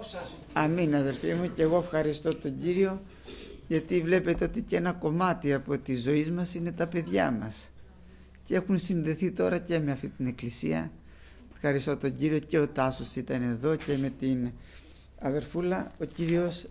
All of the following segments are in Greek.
Δόξα σου. Αμήν αδερφοί μου, και εγώ ευχαριστώ τον Κύριο, γιατί βλέπετε ότι και ένα κομμάτι από τη ζωή μας είναι τα παιδιά μας και έχουν συνδεθεί τώρα και με αυτή την εκκλησία. Ευχαριστώ τον Κύριο, και ο Τάσος ήταν εδώ και με την αδερφούλα. Ο Κύριος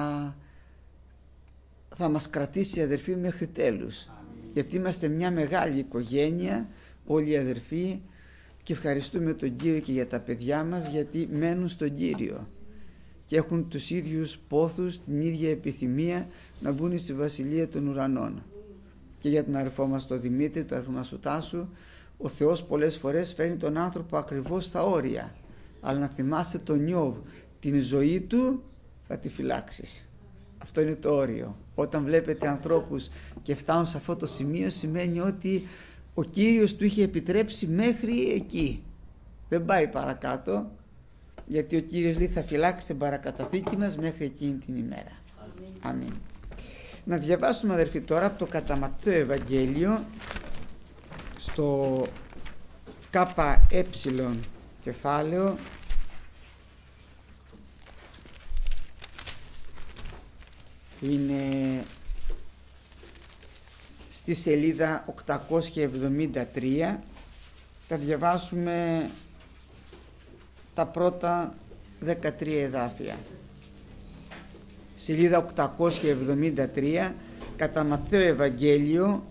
θα μας κρατήσει, αδερφοί, μέχρι τέλους. Γιατί είμαστε μια μεγάλη οικογένεια, όλοι οι αδερφοί, και ευχαριστούμε τον Κύριο και για τα παιδιά μας, γιατί μένουν στον Κύριο και έχουν τους ίδιους πόθους, την ίδια επιθυμία να μπουν στη Βασιλεία των Ουρανών. Και για τον αδερφό μας τον Δημήτρη, τον αδερφό μας τον Τάσο, ο Θεός πολλές φορές φέρνει τον άνθρωπο ακριβώς στα όρια, αλλά να θυμάσαι τον Ιώβ, την ζωή του θα τη φυλάξεις. Αυτό είναι το όριο. Όταν βλέπετε ανθρώπους και φτάνουν σε αυτό το σημείο, σημαίνει ότι ο Κύριος του είχε επιτρέψει μέχρι εκεί, δεν πάει παρακάτω, γιατί ο Κύριος λέει θα φυλάξει την παρακαταθήκη μας μέχρι εκείνη την ημέρα. Αμήν. Να διαβάσουμε, αδερφοί, τώρα από το κατά Ματθαίο Ευαγγέλιο, στο ΚΕ κεφάλαιο, είναι στη σελίδα 873. Θα διαβάσουμε τα πρώτα 13 εδάφια. Σελίδα 873, κατά Ματθαίο Ευαγγέλιο,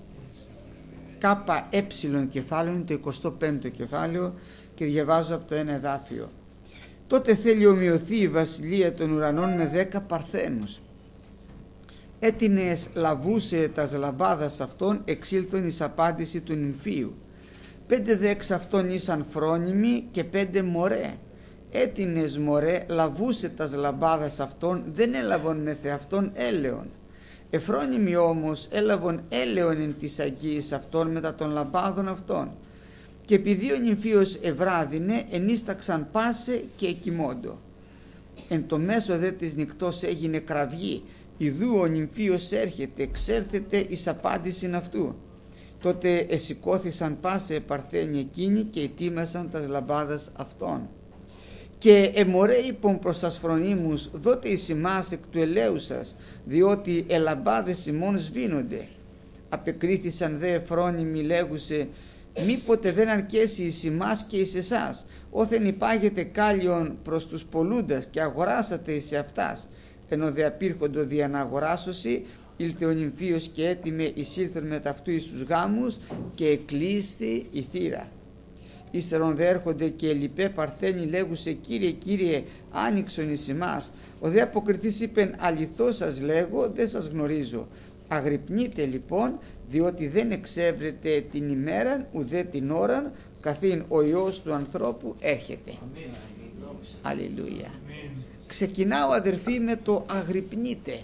ΚΕ κεφάλαιο, είναι το 25ο κεφάλαιο, και διαβάζω από το ένα εδάφιο. Τότε θέλει ομοιωθεί η βασιλεία των ουρανών με 10 παρθένους. Έτινες λαβούσε τας λαμπάδας αυτών, εξήλθον εις απάντηση του νυμφίου. 5 δε εξ αυτών ήσαν φρόνιμοι και 5 μωρέ. Έτινες μωρέ λαβούσε τας λαμπάδας αυτών, δεν έλαβον με θεαυτόν έλεον. Εφρόνιμοι όμως έλαβον έλεον εν της αγγείας αυτών μετά των λαμπάδων αυτών. Και επειδή ο νυμφίος ευράδινε, ενίσταξαν πάσε και εκοιμώντο. Εν το μέσο δε της νυκτός έγινε κραυγή. Ιδού ο νυμφίος έρχεται, εξέρθεται εις απάντησιν αυτού. Τότε εσηκώθησαν πάσε παρθένοι εκείνοι και ετοίμασαν τας λαμπάδας αυτών. Και εμορέ είπον προς τας φρονίμους, δότε εις ημάς εκ του ελαίου σας, διότι ελαμπάδες ημών σβήνονται. Απεκρίθησαν δε φρόνιμοι λέγουσε, μήποτε δεν αρκέσει εις ημάς και εις εσάς, όθεν υπάγεται κάλιον προς τους πολλούντας και αγοράσατε εις αυτάς. Ενώ δε απήρχοντο δια να αγοράσωση, ήλθε ο νυμφίος και έτοιμε εισήλθον με ταυτού εις τους γάμους και εκλείσθη η θύρα. Ύστερον δε έρχονται και λοιπέ παρθένοι λέγουσε, Κύριε, Κύριε, άνοιξον εις ημάς. Ο δε αποκριθής είπεν, αληθώς σας λέγω, δεν σας γνωρίζω. Αγρυπνείτε λοιπόν, διότι δεν εξεύρετε την ημέραν ουδέ την ώραν, καθήν ο Υιός του ανθρώπου έρχεται. Αλληλούια. Ξεκινάω, αδερφοί, με το αγρυπνείτε,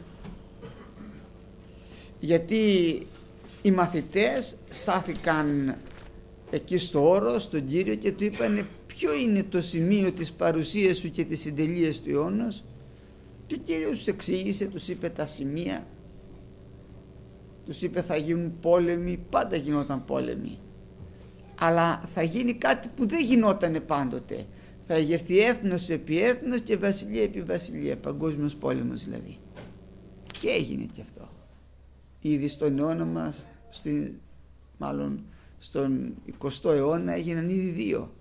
γιατί οι μαθητές στάθηκαν εκεί στο όρος, στον Κύριο, και του είπανε ποιο είναι το σημείο της παρουσίας σου και της συντελείας του αιώνος. Και ο Κύριος τους εξήγησε, τους είπε τα σημεία, τους είπε θα γίνουν πόλεμοι, πάντα γινόταν πόλεμοι, αλλά θα γίνει κάτι που δεν γινότανε πάντοτε. Θα εγερθεί έθνος επί έθνος και βασιλεία επί βασιλεία, παγκόσμιος πόλεμος δηλαδή. Και έγινε και αυτό. Ήδη στον αιώνα μας, μάλλον στον 20ο αιώνα, έγιναν ήδη 2.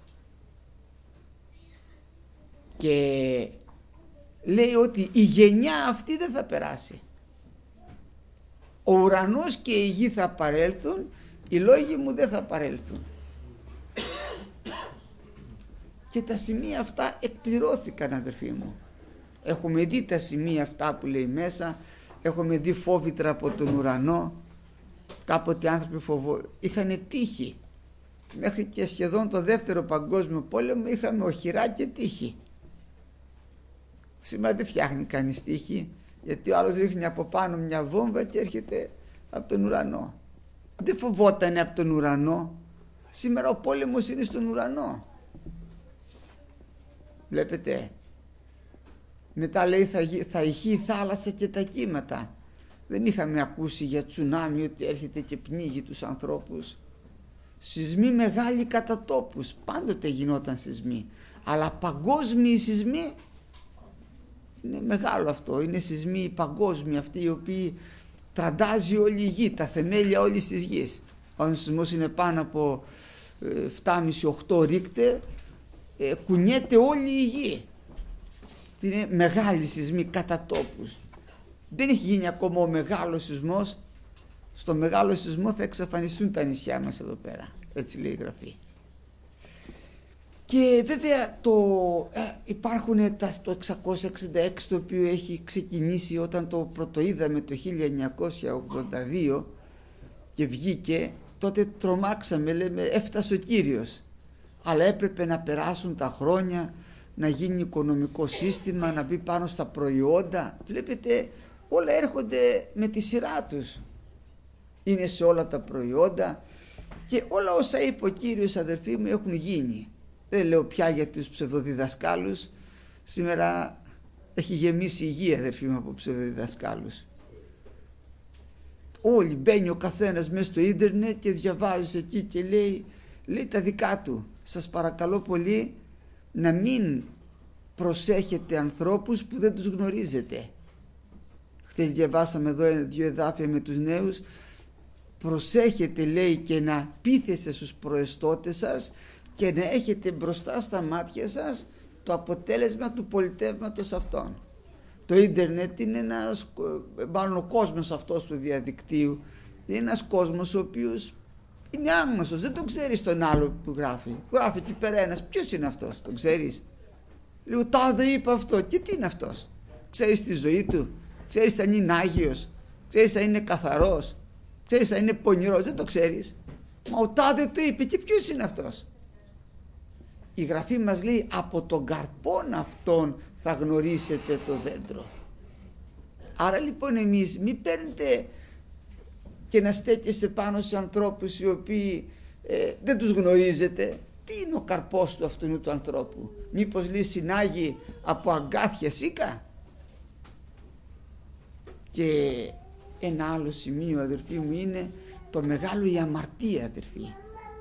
Και λέει ότι η γενιά αυτή δεν θα περάσει. Ο ουρανός και η γη θα παρέλθουν, οι λόγοι μου δεν θα παρέλθουν. Και τα σημεία αυτά εκπληρώθηκαν, αδερφοί μου. Έχουμε δει τα σημεία αυτά που λέει μέσα, έχουμε δει φόβητρα από τον ουρανό. Κάποτε άνθρωποι είχαν τύχη. Μέχρι και σχεδόν το δεύτερο παγκόσμιο πόλεμο είχαμε οχυρά και τύχη. Σήμερα δεν φτιάχνει κανείς τύχη, γιατί ο άλλος ρίχνει από πάνω μια βόμβα και έρχεται από τον ουρανό. Δεν φοβότανε από τον ουρανό. Σήμερα ο πόλεμος είναι στον ουρανό. Βλέπετε, μετά λέει θα ηχεί η θάλασσα και τα κύματα. Δεν είχαμε ακούσει για τσουνάμι ότι έρχεται και πνίγει τους ανθρώπους. Σεισμοί μεγάλοι κατά τόπους, πάντοτε γινόταν σεισμοί, αλλά παγκόσμιοι σεισμοί Είναι μεγάλο αυτό, είναι σεισμοί παγκόσμιοι αυτοί οι οποίοι τραντάζει όλη η γη, τα θεμέλια όλης της γης. Αν ο σεισμός είναι πάνω από 7,5-8 ρίκτερ, κουνιέται όλη η γη. Είναι μεγάλοι σεισμοί κατά τόπους. Δεν έχει γίνει ακόμα ο μεγάλος σεισμός. Στο μεγάλο σεισμό θα εξαφανιστούν τα νησιά μας εδώ πέρα, έτσι λέει η Γραφή. Και βέβαια υπάρχουν το 666, το οποίο έχει ξεκινήσει όταν το πρωτοείδαμε το 1982 και βγήκε. Τότε τρομάξαμε, λέμε, έφτασε ο Κύριος, αλλά έπρεπε να περάσουν τα χρόνια, να γίνει οικονομικό σύστημα, να μπει πάνω στα προϊόντα. Βλέπετε, όλα έρχονται με τη σειρά τους, είναι σε όλα τα προϊόντα και όλα όσα είπε ο Κύριος, αδερφοί μου, έχουν γίνει. Δεν λέω πια για τους ψευδοδιδασκάλους. Σήμερα έχει γεμίσει η γη, αδερφοί μου, από ψευδοδιδασκάλους. Όλοι, μπαίνει ο καθένας μέσα στο ίντερνετ και διαβάζει εκεί και λέει τα δικά του. Σας παρακαλώ πολύ να μην προσέχετε ανθρώπους που δεν τους γνωρίζετε. Χθες διαβάσαμε εδώ 2 εδάφια με τους νέους. Προσέχετε, λέει, και να πείθεστε στους προεστώτες σας και να έχετε μπροστά στα μάτια σας το αποτέλεσμα του πολιτεύματος αυτών. Το ίντερνετ είναι μάλλον ο κόσμος αυτός του διαδικτύου, είναι ένας κόσμος ο οποίος είναι άγνωστος, δεν τον ξέρεις τον άλλο που γράφει. Γράφει εκεί πέρα ένας, ποιος είναι αυτός, τον ξέρεις? Λέω, τάδε είπε αυτό, και τι είναι αυτός? Ξέρεις τη ζωή του, ξέρεις αν είναι άγιος, ξέρεις αν είναι καθαρός, ξέρεις αν είναι πονηρός, δεν το ξέρεις. Μα ο τάδε το είπε, και ποιος είναι αυτός? Η Γραφή μας λέει, από τον καρπόν αυτόν θα γνωρίσετε το δέντρο. Άρα λοιπόν εμείς μην παίρνετε και να στέκεστε πάνω σε ανθρώπους οι οποίοι δεν τους γνωρίζετε. Τι είναι ο καρπός του αυτού του ανθρώπου? Μήπως λέει συνάγει από αγκάθια σίκα? Και ένα άλλο σημείο, αδερφοί μου, είναι το μεγάλο η αμαρτία, αδερφοί.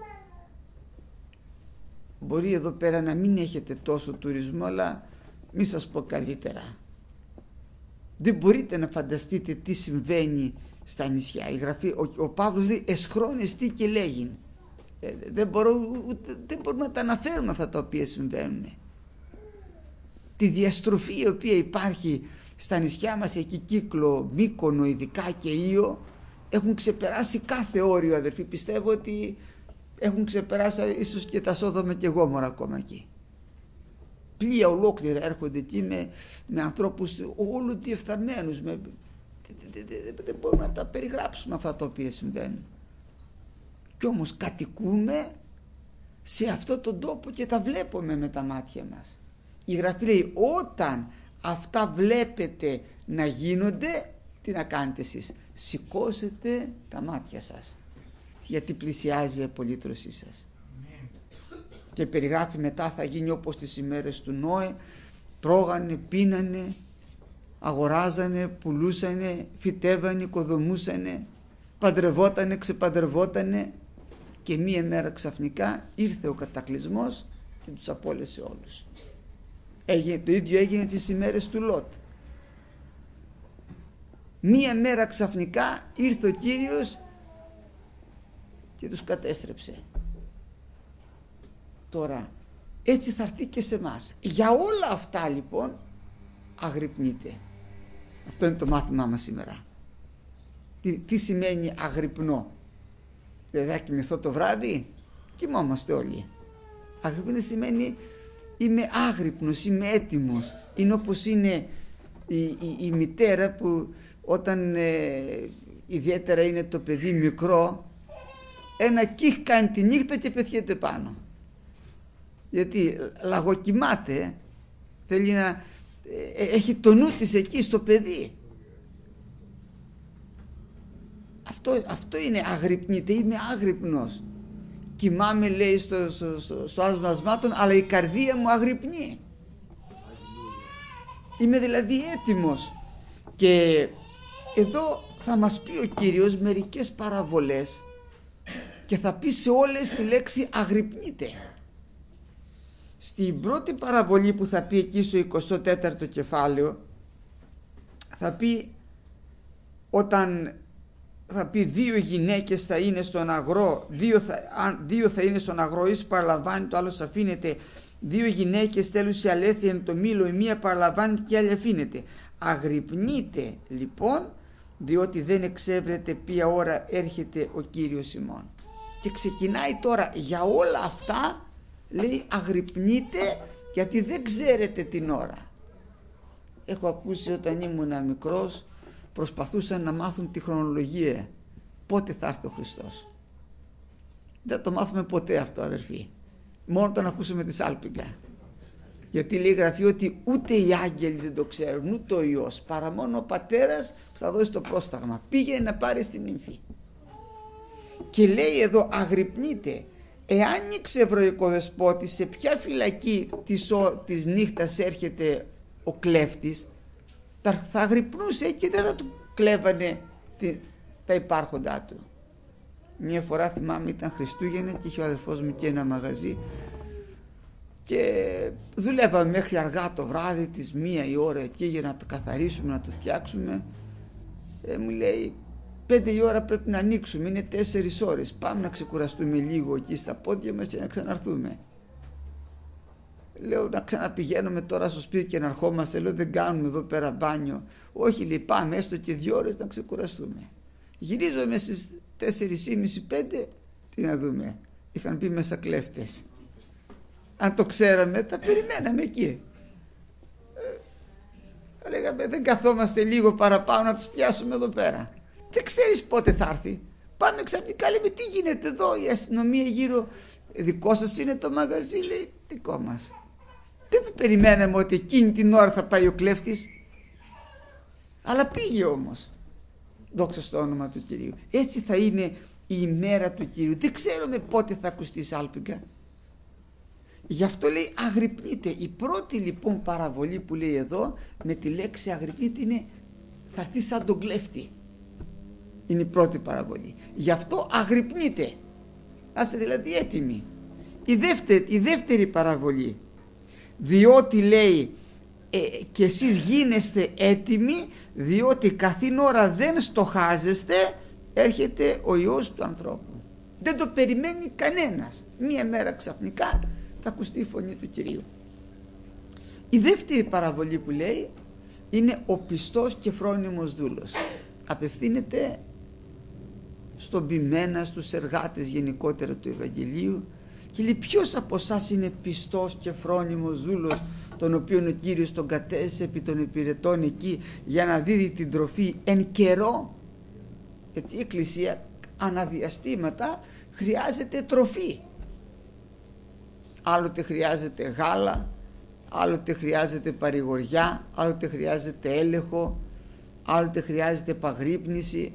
Μπορεί εδώ πέρα να μην έχετε τόσο τουρισμό, αλλά μη σας πω καλύτερα. Δεν μπορείτε να φανταστείτε τι συμβαίνει στα νησιά. Η Γραφή, ο Παύλος λέει, εσχρόνες και λέγειν. Δεν μπορούμε να τα αναφέρουμε αυτά τα οποία συμβαίνουν. Τη διαστροφή η οποία υπάρχει στα νησιά μας, εκεί Κύκλο, Μύκονο ειδικά και Ήο, έχουν ξεπεράσει κάθε όριο, αδερφοί. Πιστεύω ότι έχουν ξεπεράσει ίσως και τα Σόδομα και Γόμορα ακόμα εκεί. Πλοία ολόκληρα έρχονται εκεί με ανθρώπους όλου διεφθαρμένους. Δεν μπορούμε να τα περιγράψουμε αυτά τα οποία συμβαίνουν. Κι όμως κατοικούμε σε αυτό τον τόπο και τα βλέπουμε με τα μάτια μας. Η Γραφή λέει, όταν αυτά βλέπετε να γίνονται, τι να κάνετε εσείς? Σηκώσετε τα μάτια σας, γιατί πλησιάζει η απολύτρωσή σας. Και περιγράφει μετά, θα γίνει όπως τις ημέρες του Νόε, τρώγανε, πίνανε, αγοράζανε, πουλούσανε, φυτέβανε, οικοδομούσανε, παντρευότανε, ξεπαντρευότανε, και μία μέρα ξαφνικά ήρθε ο κατακλυσμός και τους απόλυσε όλους. Το ίδιο έγινε τις ημέρες του Λότ. Μία μέρα ξαφνικά ήρθε ο Κύριος και τους κατέστρεψε. Τώρα έτσι θα έρθει και σε εμάς. Για όλα αυτά λοιπόν αγρυπνείτε. Αυτό είναι το μάθημά μας σήμερα. Τι σημαίνει αγρυπνώ? Δηλαδή θα κοιμηθώ το βράδυ? Κοιμόμαστε όλοι. Αγρυπνή σημαίνει είμαι άγρυπνος, είμαι έτοιμος. Είναι όπως είναι η μητέρα που όταν ιδιαίτερα είναι το παιδί μικρό, ένα κιχ κάνει τη νύχτα και πετιέται πάνω. Γιατί λαγοκοιμάται, θέλει να έχει το νου της εκεί στο παιδί. Αυτό είναι αγρυπνείται, είμαι άγρυπνος. Κοιμάμαι, λέει, στο άσμα των, αλλά η καρδία μου αγρυπνεί. Είμαι δηλαδή έτοιμος. Και εδώ θα μας πει ο Κύριος μερικές παραβολές και θα πει σε όλες τη λέξη αγρυπνείτε. Στην πρώτη παραβολή που θα πει εκεί στο 24ο κεφάλαιο, Θα πει, όταν θα πει δύο γυναίκες θα είναι στον αγρό, δύο θα είναι στον αγρό, εις παραλαμβάνει, το άλλο αφήνεται. Δύο γυναίκες θέλουν σε αλήθεια εν το μήλο, η μία παραλαμβάνει και η άλλη αφήνεται. Αγρυπνείτε λοιπόν, διότι δεν εξεύρετε ποια ώρα έρχεται ο Κύριος ημών. Και ξεκινάει τώρα για όλα αυτά, λέει αγρυπνείτε, γιατί δεν ξέρετε την ώρα. Έχω ακούσει όταν ήμουν μικρός, προσπαθούσαν να μάθουν τη χρονολογία, πότε θα έρθει ο Χριστός. Δεν το μάθουμε ποτέ αυτό, αδερφοί, μόνο τον ακούσαμε τη σάλπιγγα. Γιατί λέει γραφή ότι ούτε οι άγγελοι δεν το ξέρουν, ούτε ο Υιός, παρά μόνο ο Πατέρας που θα δώσει το πρόσταγμα. Πήγαινε να πάρει την νύμφη. Και λέει εδώ αγρυπνείτε, εάν ήξερε ο οικοδεσπότης σε ποια φυλακή της νύχτας έρχεται ο κλέφτης, θα αγρυπνούσε και δεν θα του κλέβανε τα υπάρχοντά του. Μια φορά θυμάμαι ήταν Χριστούγεννα και είχε ο αδερφός μου και ένα μαγαζί και δουλεύαμε μέχρι αργά το βράδυ, τις 1 η ώρα εκεί για να το καθαρίσουμε, να το φτιάξουμε. Μου λέει 5 η ώρα πρέπει να ανοίξουμε, είναι 4 ώρες, πάμε να ξεκουραστούμε λίγο εκεί στα πόδια μας και να ξαναρθούμε. Λέω να ξαναπηγαίνουμε τώρα στο σπίτι και να ερχόμαστε, λέω δεν κάνουμε εδώ πέρα μπάνιο. Όχι, λέει πάμε έστω και 2 ώρες να ξεκουραστούμε. Γυρίζομαι στις 4:30-5, τι να δούμε, είχαν πει μέσα κλέφτες. Αν το ξέραμε τα περιμέναμε εκεί. Λέγαμε δεν καθόμαστε λίγο παραπάνω να τους πιάσουμε εδώ πέρα. Δεν ξέρεις πότε θα έρθει. Πάμε ξαφνικά, λέμε τι γίνεται εδώ, η αστυνομία γύρω. Δικό σας είναι το μαγαζί, λέει δικό μας. Δεν το περιμέναμε ότι εκείνη την ώρα θα πάει ο κλέφτης. Αλλά πήγε όμως. Δόξα στο όνομα του Κυρίου. Έτσι θα είναι η ημέρα του Κυρίου. Δεν ξέρουμε πότε θα ακουστεί η σάλπιγγα. Γι' αυτό λέει αγρυπνείτε. Η πρώτη λοιπόν παραβολή που λέει εδώ με τη λέξη αγρυπνείτε είναι θα έρθει σαν τον κλέφτη. Είναι η πρώτη παραβολή. Γι' αυτό αγρυπνείτε. Άστε δηλαδή έτοιμοι. Η δεύτερη παραβολή. Διότι λέει και εσείς γίνεστε έτοιμοι, διότι καθήν ώρα δεν στοχάζεστε, έρχεται ο Υιός του ανθρώπου. Δεν το περιμένει κανένας. Μία μέρα ξαφνικά θα ακουστεί η φωνή του Κυρίου. Η δεύτερη παραβολή που λέει είναι ο πιστός και φρόνιμος δούλος. Απευθύνεται στον ποιμένα, στους εργάτες γενικότερα του Ευαγγελίου και λέει ποιος από εσάς είναι πιστός και φρόνιμος δούλος, τον οποίον ο Κύριος τον κατέσε επί των υπηρετών εκεί για να δίδει την τροφή εν καιρό. Γιατί η Εκκλησία αναδιαστήματα χρειάζεται τροφή. Άλλοτε χρειάζεται γάλα, άλλοτε χρειάζεται παρηγοριά, άλλοτε χρειάζεται έλεγχο, άλλοτε χρειάζεται επαγρύπνηση,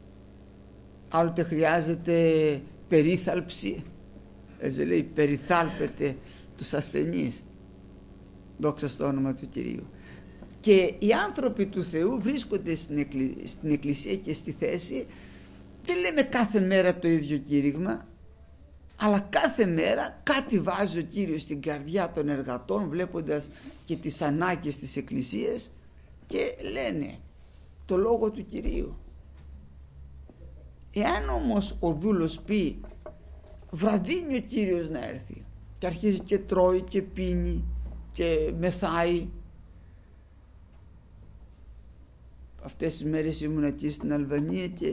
άλλοτε χρειάζεται περίθαλψη. Έτσι λέει, περιθάλπεται τους ασθενείς. Δόξα στο όνομα του Κυρίου. Και οι άνθρωποι του Θεού βρίσκονται στην Εκκλησία και στη θέση, δεν λέμε κάθε μέρα το ίδιο κήρυγμα, αλλά κάθε μέρα κάτι βάζει ο Κύριος στην καρδιά των εργατών, βλέποντας και τις ανάγκες της Εκκλησίας, και λένε το λόγο του Κυρίου. Εάν όμως ο δούλος πει βραδύνει ο Κύριος να έρθει και αρχίζει και τρώει και πίνει και μεθάει. Αυτές τις μέρες ήμουν εκεί στην Αλβανία και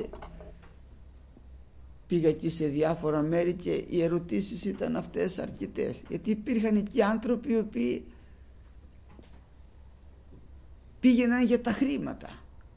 πήγα εκεί σε διάφορα μέρη και οι ερωτήσεις ήταν αυτές αρκετές, γιατί υπήρχαν εκεί άνθρωποι οι οποίοι πήγαιναν για τα χρήματα.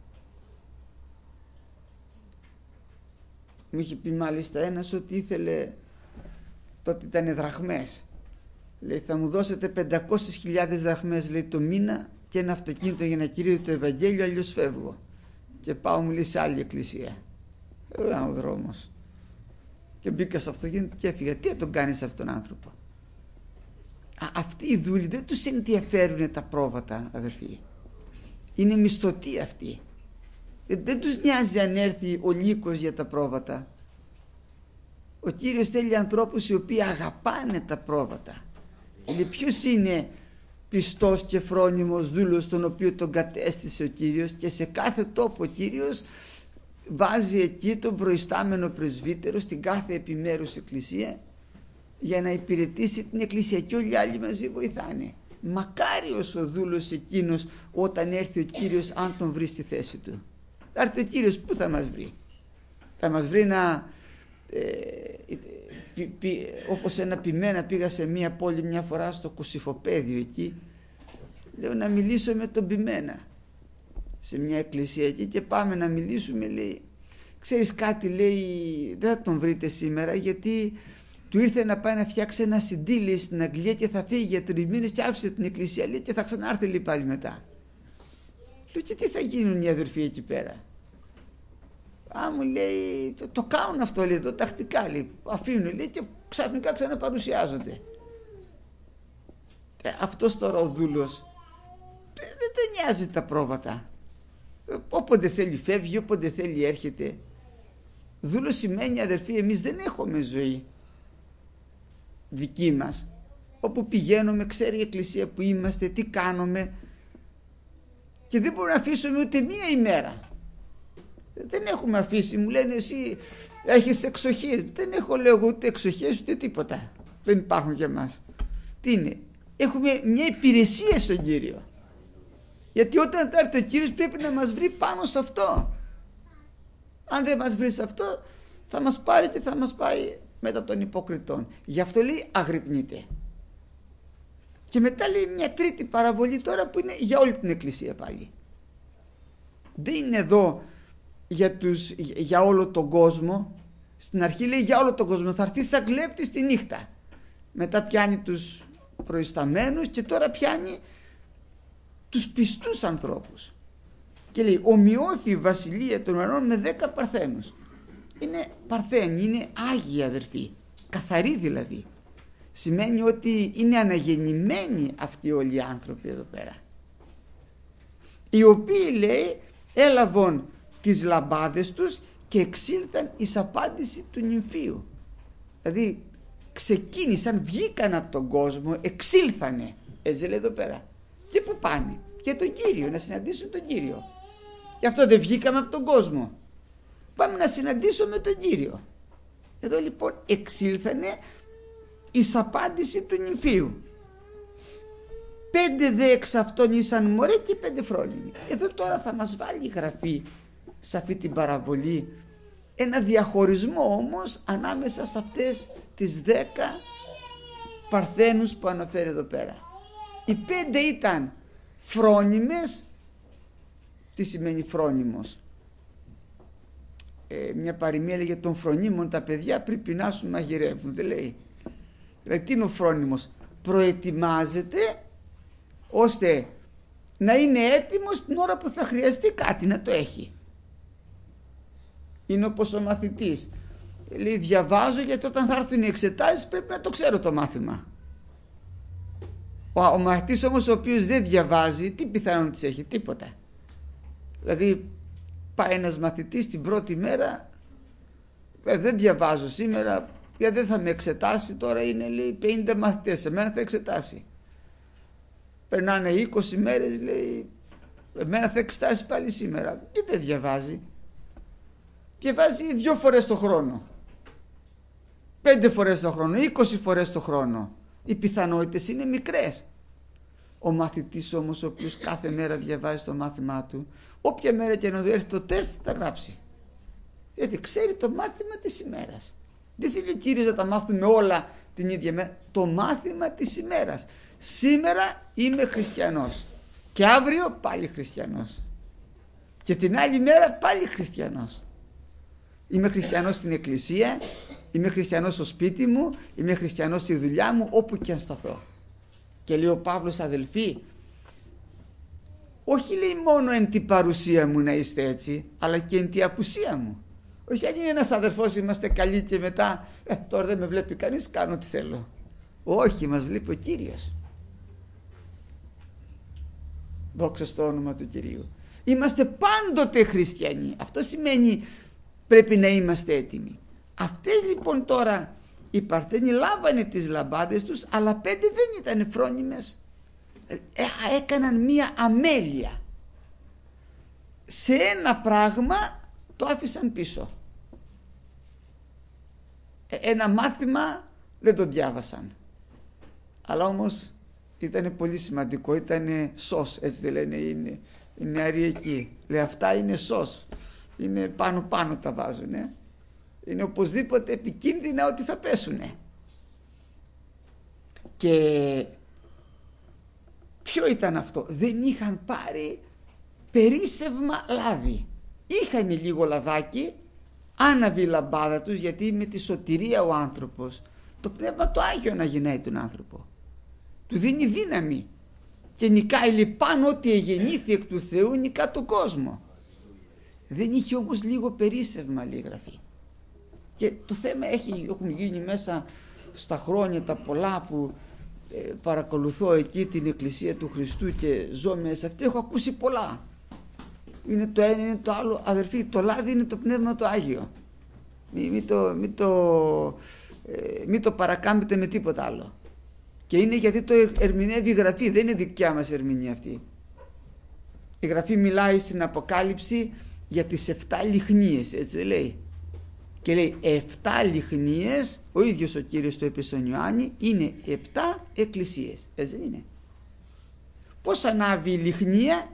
Μου είχε πει μάλιστα ένας ότι ήθελε, τότε ήταν δραχμές, λέει θα μου δώσετε 500.000 δραχμές, λέει, το μήνα και ένα αυτοκίνητο για να κηρύττω το Ευαγγέλιο, αλλιώς φεύγω και πάω, μου λέει, σε άλλη εκκλησία. Ήταν ο δρόμος και μπήκα στο αυτοκίνητο και έφυγα. Τι θα τον κάνει σε αυτόν τον άνθρωπο? Αυτοί οι δούλοι δεν τους ενδιαφέρουν τα πρόβατα, αδερφοί. Είναι μισθωτοί αυτοί. Δεν τους νοιάζει αν έρθει ο λύκος για τα πρόβατα. Ο Κύριος θέλει ανθρώπους οι οποίοι αγαπάνε τα πρόβατα. Και ποιος είναι πιστός και φρόνιμος δούλος, τον οποίο τον κατέστησε ο Κύριος, και σε κάθε τόπο ο Κύριος βάζει εκεί τον προϊστάμενο πρεσβύτερο στην κάθε επιμέρους εκκλησία για να υπηρετήσει την εκκλησία, και όλοι οι άλλοι μαζί βοηθάνε. Μακάριος ο δούλος εκείνος όταν έρθει ο Κύριος, αν τον βρει στη θέση του. Θα έρθει ο Κύριος, πού θα μας βρει? Θα μας βρει όπως ένα ποιμένα. Πήγα σε μια πόλη μια φορά, στο Κωσυφοπαίδιο εκεί, λέω να μιλήσω με τον ποιμένα σε μια εκκλησία εκεί, και πάμε να μιλήσουμε. Λέει, ξέρεις κάτι, λέει, δεν θα τον βρείτε σήμερα, γιατί του ήρθε να πάει να φτιάξει ένα CD στην Αγγλία και θα φύγει για 3 μήνες, και άφησε την εκκλησία, λέει, και θα ξανάρθει, λέει, πάλι μετά. Λέω, και τι θα γίνουν οι αδερφοί εκεί πέρα? Μου λέει, το κάνουν αυτό, λέει, εδώ τακτικά, λέει, αφήνουν, λέει, και ξαφνικά ξαναπαρουσιάζονται. Αυτός τώρα ο δούλος δεν τον νοιάζει τα πρόβατα. Όποτε θέλει φεύγει, όποτε θέλει έρχεται. Δούλος σημαίνει, αδερφοί, εμείς δεν έχουμε ζωή δική μας. Όπου πηγαίνουμε, ξέρει η εκκλησία που είμαστε, τι κάνουμε, και δεν μπορούμε να αφήσουμε ούτε μία ημέρα. Δεν έχουμε αφήσει. Μου λένε, εσύ έχεις εξοχές. Δεν έχω, λέω, ούτε εξοχές ούτε τίποτα. Δεν υπάρχουν για μας. Τι είναι? Έχουμε μια υπηρεσία στον Κύριο. Γιατί όταν θα έρθει ο Κύριος πρέπει να μας βρει πάνω σε αυτό. Αν δεν μας βρει σε αυτό, θα μας πάρει και θα μας πάει μετά των υποκριτών. Γι' αυτό λέει, αγρυπνείτε. Και μετά λέει μια τρίτη παραβολή τώρα, που είναι για όλη την εκκλησία πάλι. Δεν είναι εδώ για όλο τον κόσμο. Στην αρχή λέει για όλο τον κόσμο, θα έρθει σαν κλέπτης τη νύχτα. Μετά πιάνει τους προϊσταμένους και τώρα πιάνει τους πιστούς ανθρώπους. Και λέει, ομοιώθη η βασιλεία των ουρανών με 10 παρθένους. Είναι παρθένοι, είναι άγιοι, αδερφοί, καθαροί δηλαδή. Σημαίνει ότι είναι αναγεννημένοι αυτοί όλοι οι άνθρωποι εδώ πέρα, οι οποίοι, λέει, έλαβαν τις λαμπάδες τους και εξήλθαν εις απάντηση του νυμφίου. Δηλαδή ξεκίνησαν, βγήκαν από τον κόσμο, εξήλθανε, έτσι λέει εδώ πέρα. Και πού πάνε? Για τον Κύριο, να συναντήσουν τον Κύριο. Γι' αυτό δεν βγήκαμε από τον κόσμο. Πάμε να συναντήσουμε τον Κύριο. Εδώ λοιπόν εξήλθανε εις απάντηση του νυμφίου. 5 δε εξ αυτών ήσαν μωρέ και 5 φρόνιμοι. Εδώ τώρα θα μας βάλει η Γραφή σε αυτή την παραβολή ένα διαχωρισμό όμως ανάμεσα σε αυτές τις 10 παρθένους που αναφέρει εδώ πέρα. Οι 5 ήταν φρόνιμες. Τι σημαίνει φρόνιμος? Μια παροιμία λέγε, των φρονίμων τα παιδιά πριν πεινάσουν μαγειρεύουν. Δεν λέει. Δηλαδή τι είναι ο φρόνιμος? Προετοιμάζεται ώστε να είναι έτοιμος την ώρα που θα χρειαστεί κάτι να το έχει. Είναι όπως ο μαθητής. Λέει, διαβάζω γιατί όταν θα έρθουν οι εξετάσεις πρέπει να το ξέρω το μάθημα. Ο μαθητής όμως ο οποίος δεν διαβάζει, τι πιθανότητες έχει? Τίποτα. Δηλαδή πάει ένας μαθητής την πρώτη μέρα, δεν διαβάζω σήμερα γιατί δεν θα με εξετάσει, τώρα είναι, λέει, 50 μαθητές, εμένα θα εξετάσει. Περνάνε 20 μέρες, λέει, εμένα θα εξετάσει πάλι σήμερα. Και δεν διαβάζει. Διαβάζει 2 φορές το χρόνο, 5 φορές το χρόνο, 20 φορές το χρόνο. Οι πιθανότητες είναι μικρές. Ο μαθητής όμως, ο οποίος κάθε μέρα διαβάζει το μάθημά του, όποια μέρα και να του έρθει το τεστ θα γράψει, γιατί ξέρει το μάθημα της ημέρας. Δεν θέλει ο Κύριος να τα μάθουμε όλα την ίδια μέρα. Το μάθημα της ημέρας. Σήμερα είμαι χριστιανός και αύριο πάλι χριστιανός και την άλλη μέρα πάλι χριστιανός. Είμαι χριστιανός στην εκκλησία, είμαι χριστιανός στο σπίτι μου, είμαι χριστιανός στη δουλειά μου, όπου και αν σταθώ. Και λέει ο Παύλος, αδελφοί, όχι, λέει, μόνο εν τη παρουσία μου να είστε έτσι, αλλά και εν τη απουσία μου. Όχι, αν είναι ένας αδερφός είμαστε καλοί και μετά τώρα δεν με βλέπει κανείς, κάνω ό,τι θέλω. Όχι, μας βλέπει ο Κύριος. Δόξα στο όνομα του Κυρίου. Είμαστε πάντοτε χριστιανοί. Αυτό σημαίνει πρέπει να είμαστε έτοιμοι. Αυτές λοιπόν τώρα οι παρθένοι λάβανε τις λαμπάδες τους, αλλά 5 δεν ήταν φρόνιμες. έκαναν μία αμέλεια. Σε ένα πράγμα το άφησαν πίσω. Ένα μάθημα δεν το διάβασαν. Αλλά όμως ήταν πολύ σημαντικό, ήταν σως, έτσι δεν λένε οι νεαροί εκεί. Λέει αυτά είναι σως, είναι πάνω τα βάζουνε. Είναι οπωσδήποτε επικίνδυνα ότι θα πέσουνε. Και ποιο ήταν αυτό? Δεν είχαν πάρει περίσσευμα λάδι. Είχαν λίγο λαδάκι, άναβε η λαμπάδα τους, γιατί με τη σωτηρία ο άνθρωπος, το Πνεύμα το Άγιο αναγεννάει τον άνθρωπο. Του δίνει δύναμη και νικάει λιπάν ότι εγεννήθη εκ του Θεού νικά τον κόσμο. Δεν είχε όμως λίγο περίσσευμα, λέει η Γραφή. Και το θέμα έχουν γίνει μέσα στα χρόνια τα πολλά που παρακολουθώ εκεί την Εκκλησία του Χριστού και ζω μέσα αυτή, έχω ακούσει πολλά. Είναι το ένα, είναι το άλλο. Αδερφοί, το λάδι είναι το Πνεύμα το Άγιο. Μην το παρακάμπετε με τίποτα άλλο. Και είναι γιατί το ερμηνεύει η Γραφή, δεν είναι δικιά μας ερμηνεία αυτή. Η Γραφή μιλάει στην Αποκάλυψη για τις 7 λιχνίες, έτσι δεν λέει? Και λέει 7 λιχνίες, ο ίδιος ο Κύριος το είπε στον Ιωάννη, είναι 7 εκκλησίες, έτσι δεν είναι? Πώς ανάβει η λιχνία?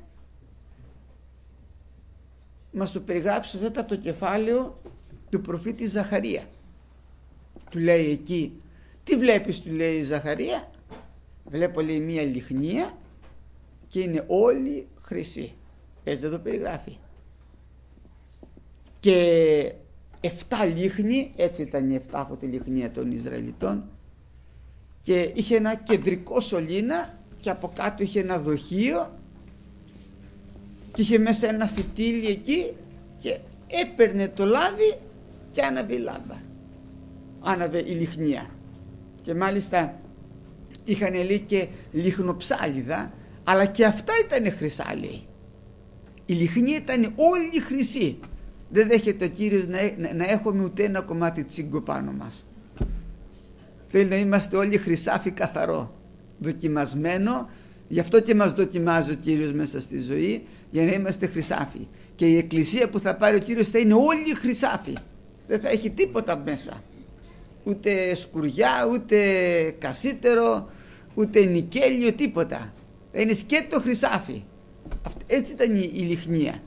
Μας το περιγράψει στο 4ο κεφάλαιο του προφήτη Ζαχαρία. Του λέει εκεί, τι βλέπεις, του λέει η Ζαχαρία? Βλέπω, λέει, μία λιχνία και είναι όλη χρυσή. Έτσι δεν το περιγράφει? Και 7 λίχνη, έτσι ήταν η 7φωτη λιχνία των Ισραηλιτών, και είχε ένα κεντρικό σωλήνα και από κάτω είχε ένα δοχείο και είχε μέσα ένα φυτίλι εκεί και έπαιρνε το λάδι και άναβε η λάμπα, άναβε η λιχνία. Και μάλιστα είχαν, λέει, και λιχνοψάλιδα, αλλά και αυτά ήταν χρυσά, λέει. Η λιχνία ήταν όλη χρυσή. Δεν δέχεται ο Κύριος να έχουμε ούτε ένα κομμάτι τσίγκο πάνω μας. Θέλει να είμαστε όλοι χρυσάφι καθαρό, δοκιμασμένο. Γι' αυτό και μας δοκιμάζει ο Κύριος μέσα στη ζωή, για να είμαστε χρυσάφι. Και η εκκλησία που θα πάρει ο Κύριος θα είναι όλη χρυσάφι. Δεν θα έχει τίποτα μέσα. Ούτε σκουριά, ούτε κασίτερο, ούτε νικέλιο, τίποτα. Θα είναι σκέτο χρυσάφι. Έτσι ήταν η λιχνία.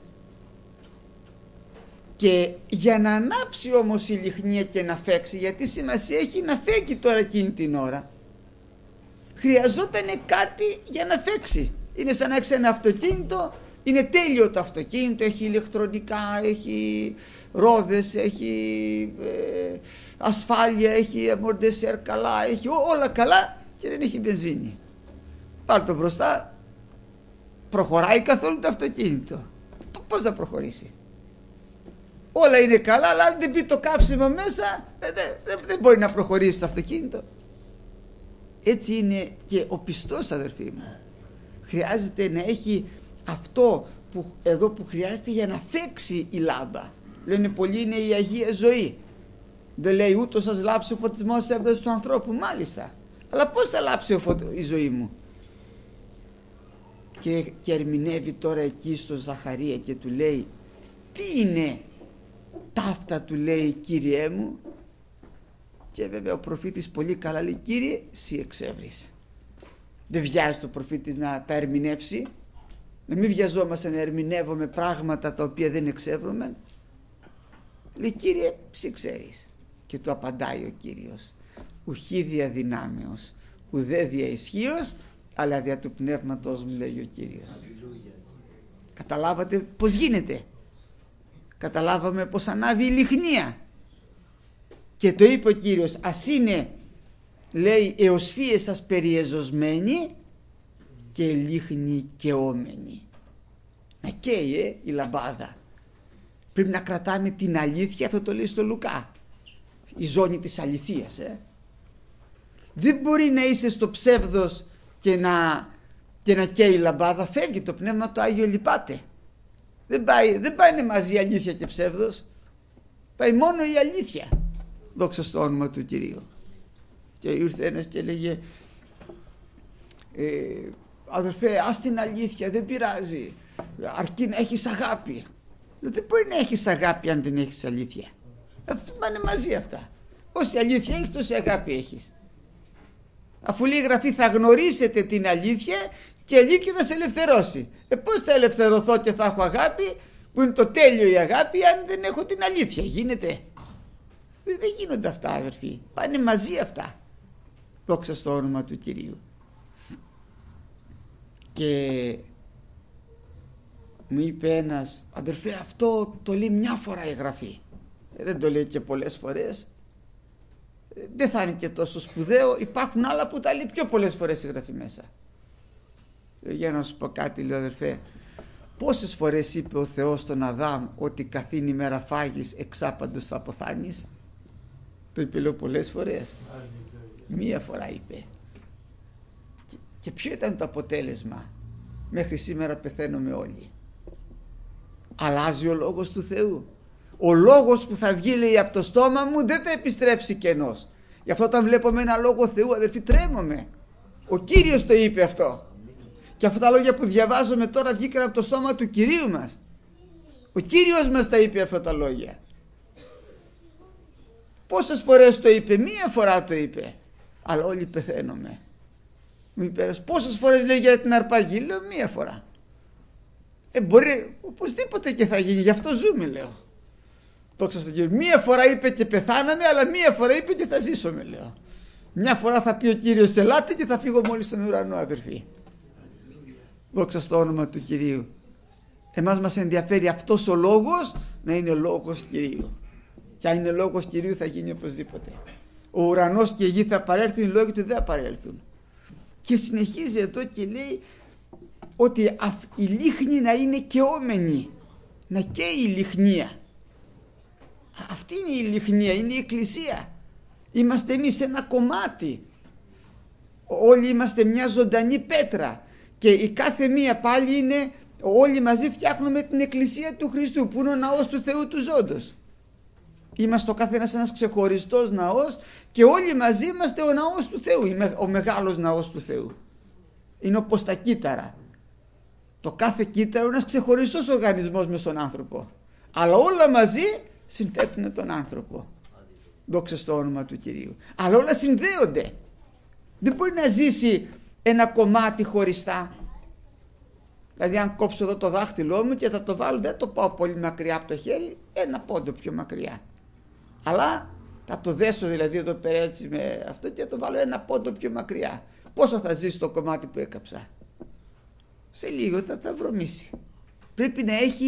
Και για να ανάψει όμως η λιχνία και να φέξει, γιατί σημασία έχει να φέγγει τώρα εκείνη την ώρα, χρειαζόταν κάτι για να φέξει. Είναι σαν να έχεις ένα αυτοκίνητο, είναι τέλειο το αυτοκίνητο, έχει ηλεκτρονικά, έχει ρόδες, έχει ασφάλεια, έχει αμορντεσέρ καλά, έχει όλα καλά και δεν έχει βενζίνη. Πάρ' το μπροστά, προχωράει καθόλου το αυτοκίνητο? Πώς θα προχωρήσει? Όλα είναι καλά, αλλά αν δεν μπει το κάψιμο μέσα, δεν μπορεί να προχωρήσει το αυτοκίνητο. Έτσι είναι και ο πιστός, αδερφοί μου. Χρειάζεται να έχει αυτό που χρειάζεται για να φέξει η λάμπα. Λένε πολλοί, είναι η Αγία Ζωή. Δεν λέει ούτως σας λάψει ο φωτισμός της έμπνευσης του ανθρώπου, μάλιστα. Αλλά πώς θα λάψει η ζωή μου? Και ερμηνεύει τώρα εκεί στο Ζαχαρία και του λέει, τι είναι ταύτα, του λέει, Κύριέ μου? Και βέβαια ο προφήτης πολύ καλά λέει, Κύριε, εσύ εξεύρεις. Δεν βιάζεται ο προφήτης να τα ερμηνεύσει, να μην βιαζόμαστε να ερμηνεύουμε πράγματα τα οποία δεν εξεύρουμε. Λέει, Κύριε, εσύ ξέρεις. Και του απαντάει ο Κύριος, ουχή δια δυνάμεως, ουδέ δια ισχύος, αλλά δια του πνεύματος μου, λέει ο Κύριος. Καταλάβατε πως γίνεται? Καταλάβαμε πως ανάβει η λιχνία. Και το είπε ο Κύριος, ας είναι, λέει, εωσφύες σας περιεζωσμένοι και λίχνη καιόμενοι. Να καίει η λαμπάδα. Πρέπει να κρατάμε την αλήθεια, αυτό το λέει στο Λουκά. Η ζώνη της αληθείας. Δεν μπορεί να είσαι στο ψεύδος και να καίει η λαμπάδα. Φεύγει το Πνεύμα το Άγιο, λυπάται. Δεν πάνε μαζί αλήθεια και ψεύδος. Πάει μόνο η αλήθεια. Δόξα στο όνομα του Κυρίου. Και ήρθε ένας και έλεγε, αδερφέ, ας την αλήθεια, δεν πειράζει, αρκεί να έχεις αγάπη. Λέω, δεν μπορεί να έχεις αγάπη αν δεν έχεις αλήθεια. Μα είναι μαζί αυτά. Όση αλήθεια έχεις, τόση αγάπη έχεις. Αφού λέει η Γραφή, θα γνωρίσετε την αλήθεια και η αλήθεια θα σε ελευθερώσει. Πώς θα ελευθερωθώ και θα έχω αγάπη, που είναι το τέλειο η αγάπη, αν δεν έχω την αλήθεια? Γίνεται? Δεν γίνονται αυτά, αδερφοί. Πάνε μαζί αυτά. Δόξα στο όνομα του Κυρίου. Και μου είπε ένας, αδερφέ, αυτό το λέει μια φορά η Γραφή, δεν το λέει και πολλές φορές, δεν θα είναι και τόσο σπουδαίο, υπάρχουν άλλα που τα λέει πιο πολλές φορές η Γραφή μέσα. Για να σου πω κάτι, λέω, αδερφέ, πόσες φορές είπε ο Θεός στον Αδάμ ότι καθήν ημέρα φάγεις εξάπαντος θα αποθάνεις? Το είπε, λέω, πολλές φορές. Μία φορά είπε. Και ποιο ήταν το αποτέλεσμα? Μέχρι σήμερα πεθαίνουμε όλοι. Αλλάζει ο λόγος του Θεού. Ο λόγος που θα βγει, λέει, από το στόμα μου δεν θα επιστρέψει κενός. Γι' αυτό όταν βλέπουμε ένα λόγο Θεού, αδερφοί, τρέμουμε. Ο Κύριος το είπε αυτό. Και αυτά τα λόγια που διαβάζουμε τώρα βγήκαν από το στόμα του Κυρίου μας. Ο Κύριος μας τα είπε αυτά τα λόγια. Πόσες φορές το είπε? Μία φορά το είπε. Αλλά όλοι πεθαίνουμε. Μου είπε, πόσες φορές λέει για την αρπαγή? Λέω, μία φορά. Μπορεί οπωσδήποτε και θα γίνει, γι' αυτό ζούμε, λέω. Δόξα στον Κύριο. Μία φορά είπε και πεθάναμε, αλλά μία φορά είπε και θα ζήσουμε, λέω. Μια φορά θα πει ο Κύριος, ελάτε, και θα φύγω μόλις στον ουρανό, αδερφοί. Δόξα στο όνομα του Κυρίου. Εμάς μας ενδιαφέρει αυτός ο λόγος να είναι λόγος Κυρίου. Και αν είναι λόγος Κυρίου θα γίνει οπωσδήποτε. Ο ουρανός και η γη θα παρέλθουν, οι λόγοι του δεν θα παρέλθουν. Και συνεχίζει εδώ και λέει ότι η λίχνη να είναι καιόμενη, να καίει η λιχνία. Αυτή είναι η λιχνία, είναι η Εκκλησία. Είμαστε εμείς ένα κομμάτι. Όλοι είμαστε μια ζωντανή πέτρα και η κάθε μία πάλι είναι, όλοι μαζί φτιάχνουμε την Εκκλησία του Χριστού, που είναι ο ναός του Θεού του ζώντος. Είμαστε ο καθένας ένας ξεχωριστός ναός και όλοι μαζί είμαστε ο ναός του Θεού, ο μεγάλος ναός του Θεού. Είναι όπως τα κύτταρα. Το κάθε κύτταρο είναι ένας ξεχωριστός οργανισμός μες στον άνθρωπο. Αλλά όλα μαζί συνθέτουν τον άνθρωπο. Δόξα στο όνομα του Κυρίου. Αλλά όλα συνδέονται. Δεν μπορεί να ζήσει ένα κομμάτι χωριστά. Δηλαδή αν κόψω εδώ το δάχτυλό μου και θα το βάλω, δεν το πάω πολύ μακριά από το χέρι, ένα πόντο πιο μακριά. Αλλά θα το δέσω δηλαδή εδώ πέρα έτσι με αυτό και θα το βάλω ένα πόντο πιο μακριά. Πόσο θα ζήσει το κομμάτι που έκαψα? Σε λίγο θα βρωμίσει. Πρέπει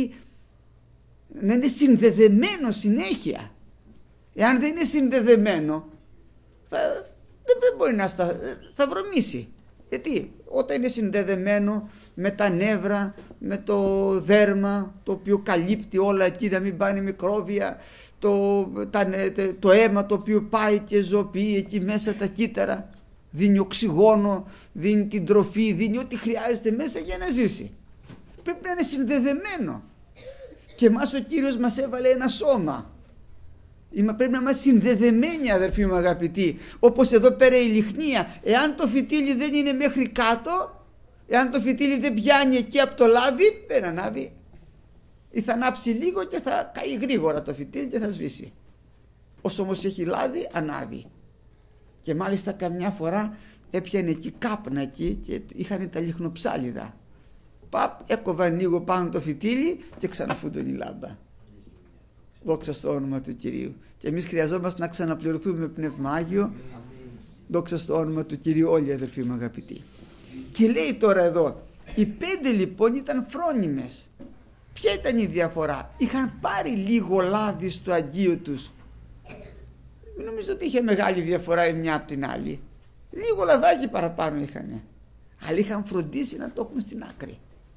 να είναι συνδεδεμένο συνέχεια. Εάν δεν είναι συνδεδεμένο δεν μπορεί θα βρωμίσει. Γιατί όταν είναι συνδεδεμένο με τα νεύρα, με το δέρμα το οποίο καλύπτει όλα εκεί, να μην πάνε μικρόβια, το αίμα το οποίο πάει και ζωοποιεί εκεί μέσα τα κύτταρα, δίνει οξυγόνο, δίνει την τροφή, δίνει ό,τι χρειάζεται μέσα για να ζήσει. Πρέπει να είναι συνδεδεμένο. Και εμάς ο Κύριος μας έβαλε ένα σώμα. Πρέπει να είμαστε συνδεδεμένοι, αδερφοί μου αγαπητοί. Όπως εδώ πέρα η λιχνία. Εάν το φυτίλι δεν είναι μέχρι κάτω, εάν το φυτίλι δεν πιάνει εκεί από το λάδι, δεν ανάβει. Ή θα ανάψει λίγο και θα καεί γρήγορα το φυτίλι και θα σβήσει. Όσο όμως έχει λάδι, ανάβει. Και μάλιστα καμιά φορά έπιανε εκεί κάπνα εκεί και είχαν τα λιχνοψάλιδα. Έκοβαν λίγο πάνω το φυτίλι και ξαναφούντον η λάμπα. Δόξα στο όνομα του Κυρίου. Και εμείς χρειαζόμαστε να ξαναπληρωθούμε με Πνεύμα Άγιο. Δόξα στο όνομα του Κυρίου όλοι οι αδερφοί μου αγαπητοί. Και λέει τώρα εδώ, οι 5 λοιπόν ήταν φρόνιμες. Ποια ήταν η διαφορά? Είχαν πάρει λίγο λάδι στο αγγείο τους. Μην νομίζω ότι είχε μεγάλη διαφορά η μια από την άλλη. Λίγο λαδάκι παραπάνω είχαν. Αλλά είχαν φροντίσει να το έχουν στην άκρη.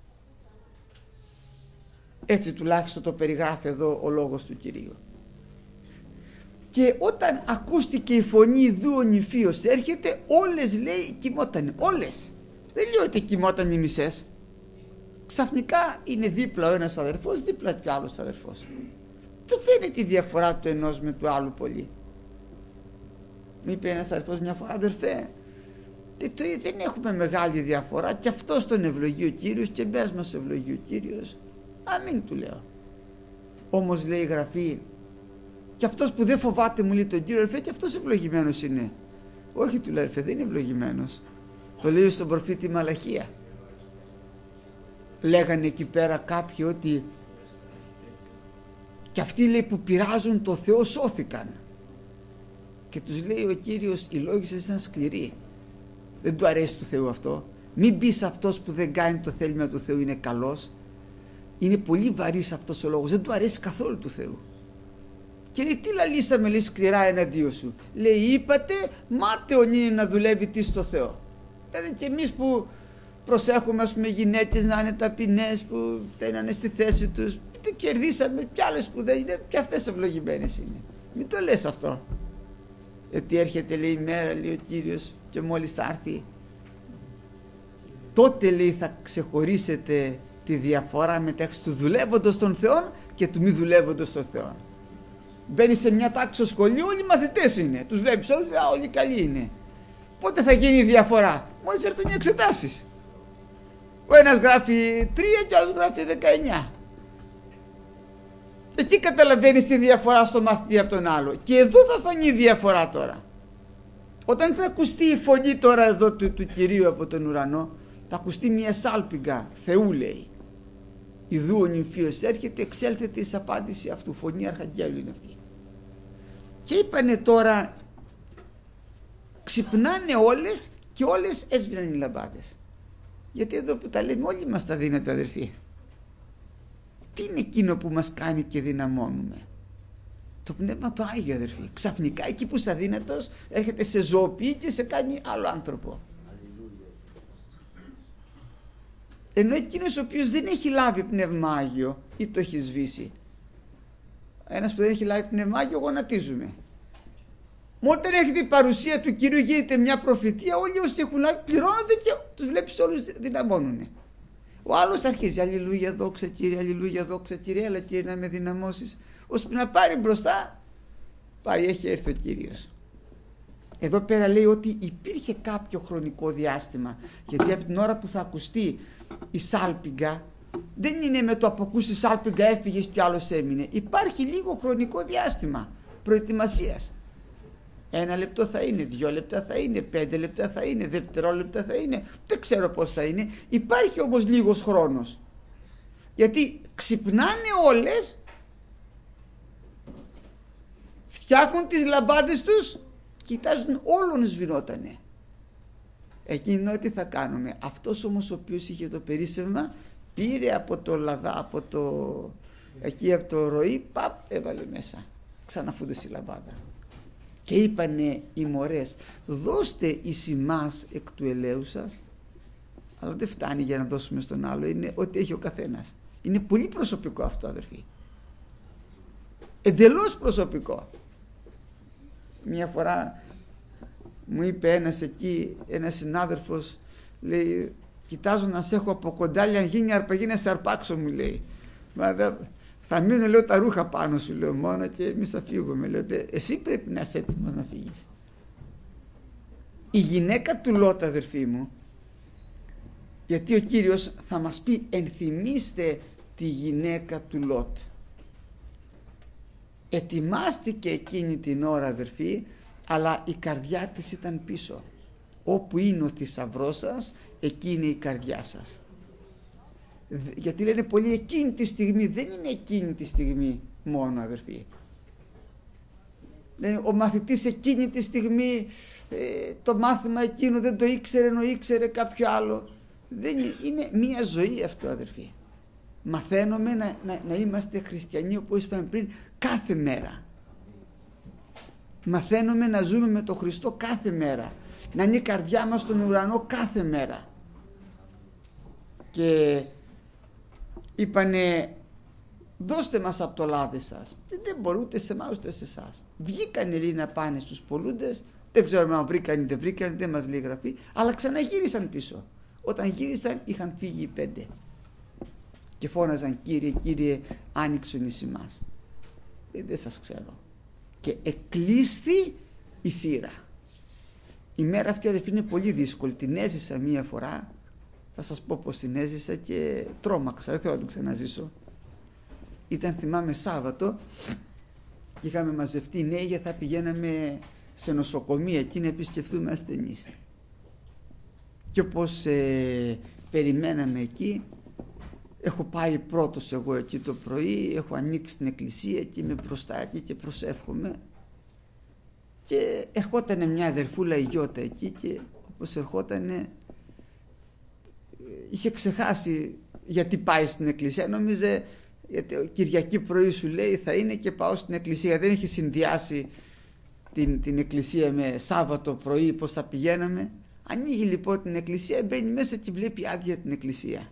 Έτσι τουλάχιστον το περιγράφει εδώ ο λόγος του Κυρίου. Και όταν ακούστηκε η φωνή «Ιδού ο νηφίος έρχεται», όλες λέει κοιμότανε. Όλες. Δεν λέω ότι κοιμόταν οι μισές. Ξαφνικά είναι δίπλα ο ένας αδερφός, δίπλα και ο άλλος αδερφός. Δεν φαίνεται η διαφορά του ενός με του άλλου πολύ. Μου είπε ένας αδερφός μια φορά, αδερφέ, Δεν έχουμε μεγάλη διαφορά, και αυτός τον ευλογεί ο Κύριος και μπες μας ευλογεί ο Κύριος. Αμήν του λέω. Όμως λέει η Γραφή, και αυτός που δεν φοβάται, μου λέει τον Κύριο, αδερφέ, και αυτός ευλογημένος είναι. Όχι, του λέει, αδερφέ, δεν είναι ευλογημένος. Το λέει στον προφήτη Μαλαχία. Λέγανε εκεί πέρα κάποιοι ότι και αυτοί, λέει, που πειράζουν το Θεό σώθηκαν. Και τους λέει ο Κύριος, οι λόγοι σας ήταν σκληροί. Δεν του αρέσει του Θεού αυτό. Μην πεις αυτός που δεν κάνει το θέλημα του Θεού είναι καλός. Είναι πολύ βαρύς αυτός ο λόγος. Δεν του αρέσει καθόλου του Θεού. Και λέει, τι λαλήσαμε, λέει, σκληρά εναντίον σου. Λέει, είπατε μάταιον είναι να δουλεύει τι στο Θεό. Δηλαδή και εμείς που προσέχουμε, ας πούμε, γυναίκες να είναι ταπεινές, που δεν είναι στη θέση τους, τι κερδίσαμε, κι άλλες που δεν είναι, και αυτές ευλογημένες είναι. Μην το λες αυτό. Γιατί έρχεται, λέει, η μέρα, λέει ο Κύριος, και μόλις θα έρθει, τότε, λέει, θα ξεχωρίσετε τη διαφορά μεταξύ του δουλεύοντος των Θεών και του μη δουλεύοντος των Θεών. Μπαίνει σε μια τάξη στο σχολείο, όλοι μαθητές είναι. Τους βλέπεις όλους, όλοι καλοί είναι. Πότε θα γίνει η διαφορά? Μόλις έρθουν οι εξετάσεις. Ο ένας γράφει 3 και ο άλλος γράφει 19. Εκεί καταλαβαίνεις τη διαφορά στο μαθητή από τον άλλο. Και εδώ θα φανεί η διαφορά τώρα. Όταν θα ακουστεί η φωνή τώρα εδώ του Κυρίου από τον ουρανό, θα ακουστεί μια σάλπιγγα Θεού, λέει. Ιδού ο νυμφίος έρχεται, εξέλθεται εις απάντηση αυτού. Φωνή αρχαγγέλου είναι αυτή. Και είπανε τώρα, ξυπνάνε όλες και όλες έσβηναν οι λαμπάδες. Γιατί εδώ που τα λέμε όλοι μας τα δίνεται, αδερφοί. Τι είναι εκείνο που μας κάνει και δυναμώνουμε? Το Πνεύμα το Άγιο, αδερφοί. Ξαφνικά εκεί που είσαι αδύνατος έρχεται, σε ζωοποιεί και σε κάνει άλλο άνθρωπο. Ενώ εκείνος ο οποίος δεν έχει λάβει Πνεύμα Άγιο ή το έχει σβήσει. Ένας που δεν έχει λάβει Πνεύμα Άγιο γονατίζουμε. Μόνο όταν έρχεται η παρουσία του Κυρίου γίνεται μια προφητεία, όλοι όσοι έχουν λάβει πληρώνονται και τους βλέπεις όλους δυναμώνουνε. Ο άλλος αρχίζει, αλληλούια δόξα Κύριε, αλληλούια δόξα Κύριε, έλα Κύριε να με δυναμώσεις, ώσπου να πάρει μπροστά, πάει, έχει έρθει ο Κύριος. Εδώ πέρα λέει ότι υπήρχε κάποιο χρονικό διάστημα, γιατί από την ώρα που θα ακουστεί η σάλπιγγα, δεν είναι με το αποκούσει η σάλπιγγα έφυγες και άλλος έμεινε. Υπάρχει λίγο χρονικό διάστημα προετοιμασίας. 1 λεπτό θα είναι, 2 λεπτά θα είναι, 5 λεπτά θα είναι, δευτερόλεπτα θα είναι, δεν ξέρω πώς θα είναι. Υπάρχει όμως λίγος χρόνος. Γιατί ξυπνάνε όλες, φτιάχνουν τις λαμπάδες τους, κοιτάζουν, όλων σβηνότανε. Εκείνο τι θα κάνουμε? Αυτός όμως ο οποίος είχε το περίσσευμα πήρε από το λαδά, εκεί από το ροή, έβαλε μέσα, ξαναφούντωσε η λαμπάδα. Και είπανε οι μωρές, δώστε εις ημάς εκ του ελαίου σας. Αλλά δεν φτάνει για να δώσουμε στον άλλο, είναι ό,τι έχει ο καθένας. Είναι πολύ προσωπικό αυτό, αδερφοί. Εντελώς προσωπικό. Μια φορά μου είπε ένας συνάδελφος, λέει, κοιτάζω να σε έχω από κοντά, αν γίνει αρπαγή να σε αρπάξω, μου λέει. Μα θα μείνω, λέω, τα ρούχα πάνω σου, λέω, μόνο, και εμείς θα φύγουμε. Λέω, εσύ πρέπει να είσαι έτοιμος να φύγεις. Η γυναίκα του Λότ, αδερφοί μου, γιατί ο Κύριος θα μας πει, ενθυμίστε τη γυναίκα του Λότ. Ετοιμάστηκε εκείνη την ώρα, αδερφοί, αλλά η καρδιά της ήταν πίσω. Όπου είναι ο θησαυρός σας, εκεί είναι η καρδιά σας. Γιατί λένε πολλοί, εκείνη τη στιγμή, δεν είναι εκείνη τη στιγμή μόνο, αδερφοί. Ο μαθητής εκείνη τη στιγμή το μάθημα εκείνο δεν το ήξερε, ενώ ήξερε κάποιο άλλο. Δεν είναι μία ζωή αυτό, αδερφοί. Μαθαίνουμε να είμαστε χριστιανοί, όπως είπαμε πριν, κάθε μέρα. Μαθαίνουμε να ζούμε με τον Χριστό κάθε μέρα. Να είναι η καρδιά μας στον ουρανό κάθε μέρα. Και είπανε, δώστε μας από το λάδι σας. Δεν μπορούν ούτε σε εμάς ούτε σε εσάς. Βγήκανε, λέει, να πάνε στους πολλούντες. Δεν ξέρω αν βρήκαν ή δεν βρήκαν, δεν μας λέει η Γραφή. Αλλά ξαναγύρισαν πίσω. Όταν γύρισαν είχαν φύγει οι 5. Και φώναζαν, Κύριε, Κύριε, άνοιξον εις ημάς. Δεν σας ξέρω. Και εκλείσθη η θύρα. Η μέρα αυτή, αδελφοί, είναι πολύ δύσκολη. Την έζησα μία φορά. Θα σας πω πως την έζησα και τρόμαξα. Δεν θέλω να την ξαναζήσω. Ήταν, θυμάμαι, Σάββατο και είχαμε μαζευτεί νέοι και θα πηγαίναμε σε νοσοκομεία εκεί να επισκεφθούμε ασθενείς. Και όπως περιμέναμε εκεί, έχω πάει πρώτος εγώ εκεί το πρωί, έχω ανοίξει την εκκλησία και είμαι μπροστά εκεί και προσεύχομαι. Και ερχότανε μια αδερφούλα η Γιώτα εκεί και όπως ερχότανε είχε ξεχάσει γιατί πάει στην εκκλησία. Νόμιζε γιατί Κυριακή πρωί σου λέει θα είναι και πάω στην εκκλησία. Δεν είχε συνδυάσει την εκκλησία με Σάββατο πρωί πως θα πηγαίναμε. Ανοίγει λοιπόν την εκκλησία, μπαίνει μέσα και βλέπει άδεια την εκκλησία.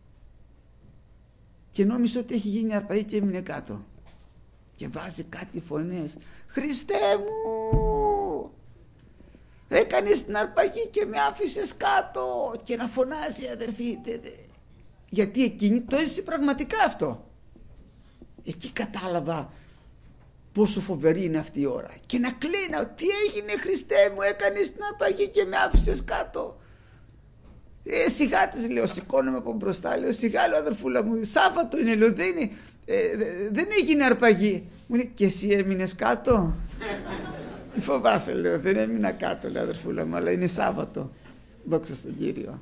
Και νόμιζε ότι έχει γίνει αρπαγή και έμεινε κάτω. Και βάζει κάτι φωνές. Χριστέ μου! Έκανες την αρπαγή και με άφησες κάτω. Και να φωνάζει, αδερφοί. Γιατί εκείνη το έζησε πραγματικά αυτό. Εκεί κατάλαβα πόσο φοβερή είναι αυτή η ώρα. Και να κλαίνα, τι έγινε Χριστέ μου, έκανες την αρπαγή και με άφησες κάτω. Σιγά της λέω, σηκώνομαι από μπροστά, λέω σιγά, λέω αδερφούλα μου, Σάββατο είναι, λέω, δεν έγινε αρπαγή. Μου λέει, και εσύ έμεινες κάτω? Φοβάσαι, λέω, δεν έμεινα κάτω, λέω αδερφούλα μου, αλλά είναι Σάββατο. Δόξα στον Κύριο.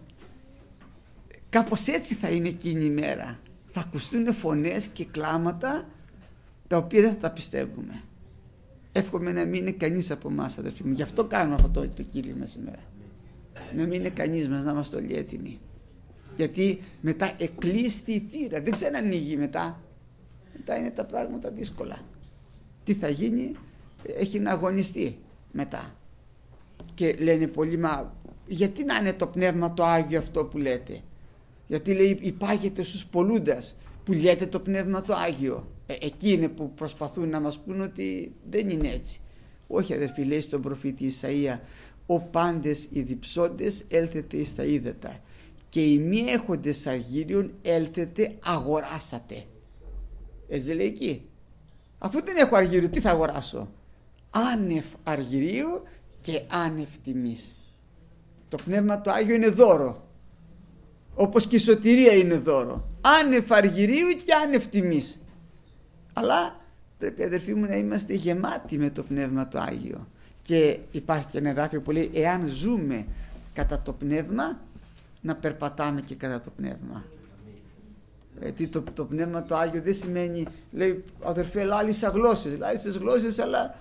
Κάπως έτσι θα είναι εκείνη η μέρα. Θα ακουστούν φωνές και κλάματα τα οποία δεν θα τα πιστεύουμε. Εύχομαι να μην είναι κανείς από εμάς, αδερφοί μου. Γι' αυτό κάνουμε αυτό το κήρυγμα σήμερα. Να μην είναι κανείς μας, να είμαστε όλοι έτοιμοι. Γιατί μετά εκλείστη η θύρα, δεν ξανανοίγει μετά. Μετά είναι τα πράγματα δύσκολα. Τι θα γίνει, έχει να αγωνιστεί μετά. Και λένε πολλοί, μα γιατί να είναι το Πνεύμα το Άγιο αυτό που λέτε? Γιατί λέει υπάγεται στους πολλούντας που λέτε το Πνεύμα το Άγιο. Εκεί είναι που προσπαθούν να μας πούν ότι δεν είναι έτσι. Όχι αδερφοί, λέει στον προφήτη Ισαΐα, ο πάντες οι διψώντες έλθετε εις τα ύδατα και οι μη έχοντες αργύριον έλθετε αγοράσατε. Έτσι δεν λέει εκεί? Αφού δεν έχω αργύριο, τι θα αγοράσω? Άνευ αργυρίου και άνευ τιμής. Το Πνεύμα το Άγιο είναι δώρο, όπως και η σωτηρία είναι δώρο. Άνευ αργυρίου και άνευ τιμής. Αλλά πρέπει αδερφοί μου να είμαστε γεμάτοι με το Πνεύμα το Άγιο. Και υπάρχει και ένα εδάφιο που λέει, εάν ζούμε κατά το Πνεύμα, να περπατάμε και κατά το Πνεύμα. Γιατί το Πνεύμα το Άγιο δεν σημαίνει, λέει αδερφέ, λάλησα γλώσσες. Λάλησες γλώσσες, αλλά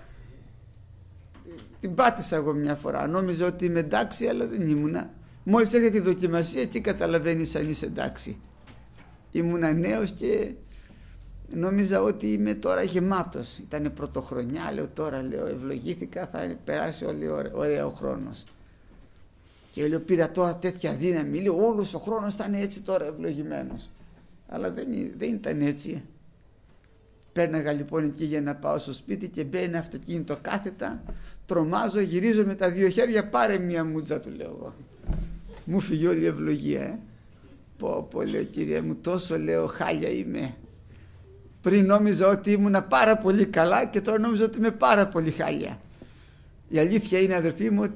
την πάτησα εγώ μια φορά. Νόμιζα ότι είμαι εντάξει, αλλά δεν ήμουνα. Μόλις έρχεται η δοκιμασία, εκεί καταλαβαίνεις αν είσαι εντάξει. Ήμουνα νέος και νόμιζα ότι είμαι τώρα γεμάτος. Ήτανε πρωτοχρονιά, λέω τώρα, λέω ευλογήθηκα, θα περάσει όλοι ωραία ο χρόνος. Και λέω πήρα τώρα τέτοια δύναμη, λέω όλος ο χρόνος θα είναι έτσι τώρα ευλογημένος. Αλλά δεν ήταν έτσι. Πέρναγα λοιπόν εκεί για να πάω στο σπίτι και μπαίνει αυτοκίνητο κάθετα, τρομάζω, γυρίζω με τα δύο χέρια, πάρε μια μούτζα του λέω εγώ. Μου φύγει όλη η ευλογία. Πω λέω Κύριε μου, τόσο λέω χάλια είμαι. Πριν νόμιζα ότι ήμουνα πάρα πολύ καλά και τώρα νόμιζα ότι είμαι πάρα πολύ χάλια. Η αλήθεια είναι αδερφοί μου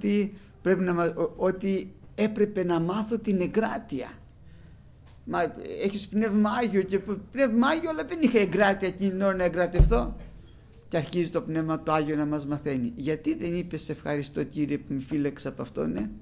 ότι έπρεπε να μάθω την εγκράτεια. Μα έχεις Πνεύμα Άγιο και Πνεύμα Άγιο, αλλά δεν είχα εγκράτεια εκείνη την ώρα να εγκρατευτώ. Και αρχίζει το Πνεύμα το Άγιο να μας μαθαίνει. Γιατί δεν είπες ευχαριστώ Κύριε που με φύλαξε από αυτόν, ναι?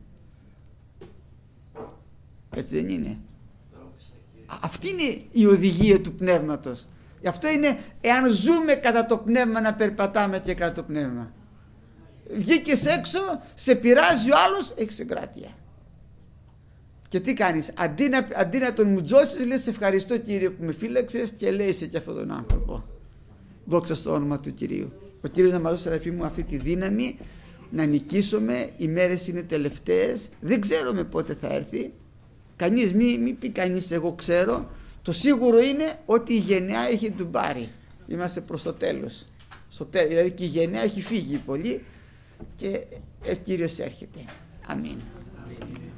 Έτσι δεν είναι? Αυτή είναι η οδηγία του Πνεύματος. Γι' αυτό είναι, εάν ζούμε κατά το Πνεύμα, να περπατάμε και κατά το Πνεύμα. Βγήκες έξω, σε πειράζει ο άλλος, έχεις εγκράτεια. Και τι κάνεις? Αντί να τον μουτζώσεις, λες ευχαριστώ Κύριε που με φύλαξες και λέησε και αυτόν τον άνθρωπο. Δόξα στο όνομα του Κυρίου. Ο Κύριος να μας δώσει αδερφοί μου αυτή τη δύναμη να νικήσουμε. Οι μέρες είναι τελευταίες, δεν ξέρουμε πότε θα έρθει. Κανείς μη πει κανείς εγώ ξέρω. Το σίγουρο είναι ότι η γενεά έχει ντουμπάρει. Είμαστε προς το τέλος. Δηλαδή και η γενεά έχει φύγει πολύ και ο Κύριος έρχεται. Αμήν.